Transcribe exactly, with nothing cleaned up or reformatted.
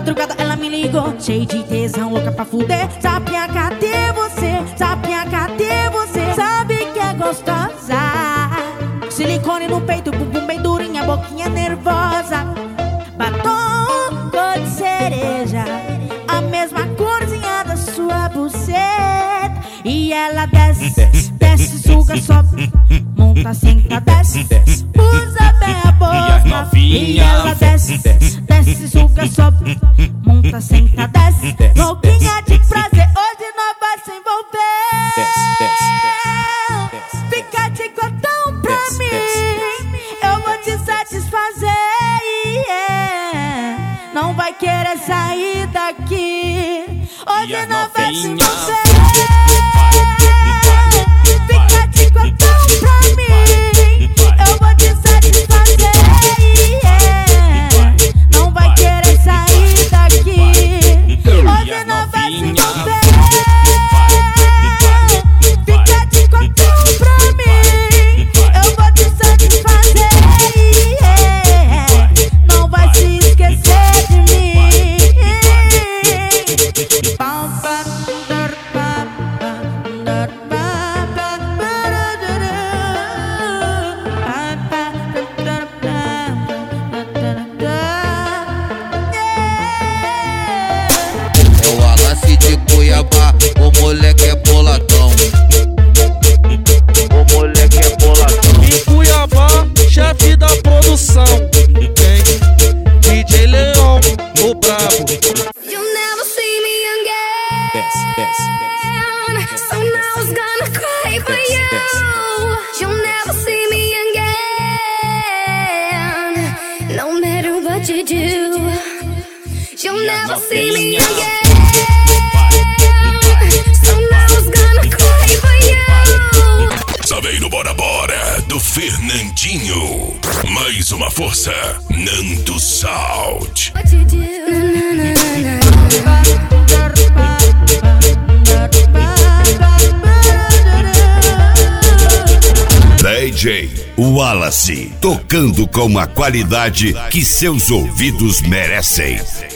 madrugada ela me ligou, cheio de tesão, louca pra fuder. Sapinha, cadê você? Sapinha, cadê você? Sabe que é gostosa. Silicone no peito, bumbum bem durinha, boquinha nervosa. Batom cor de cereja, a mesma corzinha da sua buceta. E ela desce, desce, desce, suga, sobe, monta, senta, desce, desce, usa bem a boca. E ela desce, desce, desce, suga, sobe, monta, senta, desce, louquinha de prazer, hoje nós vai se envolver. Fica de cotão pra mim, eu vou te satisfazer. Não vai querer sair daqui, hoje nós vai se envolver. Fica de cotão pra mim, eu vou te satisfazer. Não vai querer sair daqui, hoje nós vai se envolver. Fica de cotão pra mim, eu vou te satisfazer. Não vai se esquecer de mim. O moleque é boladão, o moleque é boladão. Em Cuiabá, chefe da produção, tem D J Leão, o brabo. You'll never see me again, so now I was gonna cry for you. You'll never see me again, no matter what you do. You'll never see me again. Saveiro Bora Bora do Fernandinho. Mais uma força, Nando Salt. D J Wallace, tocando com a qualidade que seus ouvidos merecem.